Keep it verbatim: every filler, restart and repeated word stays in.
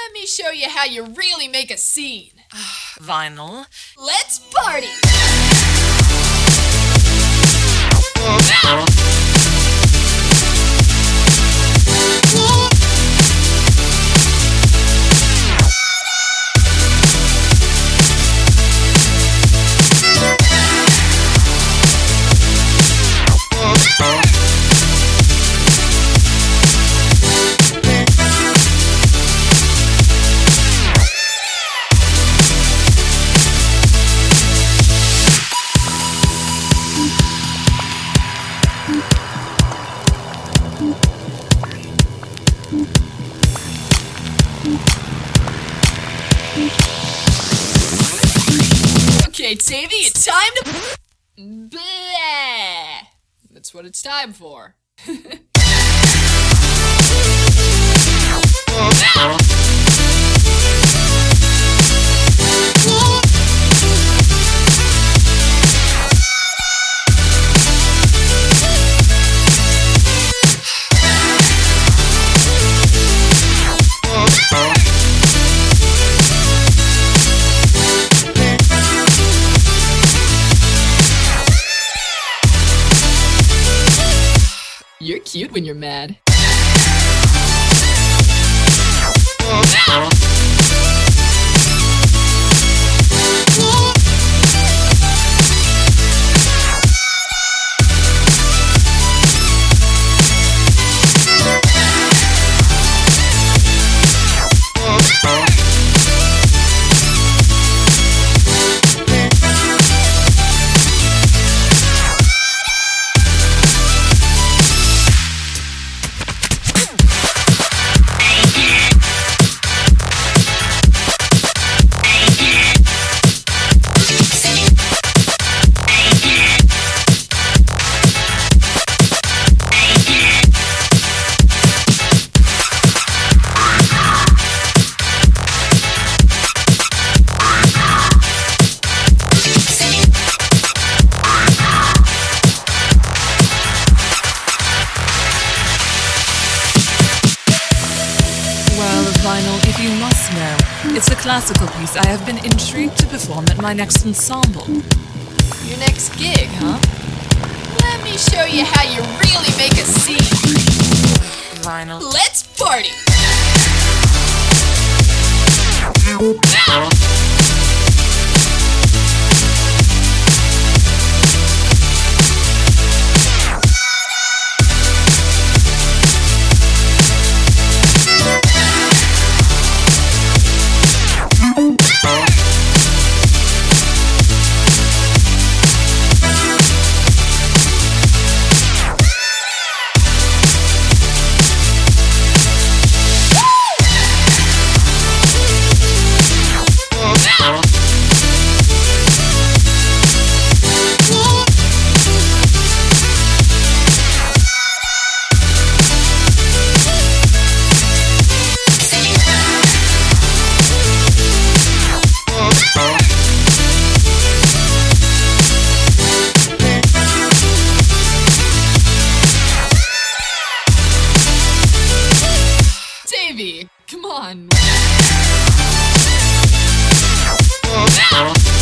Let me show you how you really make a scene. Vinyl. Let's party! Okay, Davey, it's time to... Bleh. That's what it's time for. You're cute when you're mad. Vinyl, if you must know, it's a classical piece I have been intrigued to perform at my next ensemble. Your next gig, huh? Let me show you how you really make a scene. Vinyl. Let's party! Davey, come on.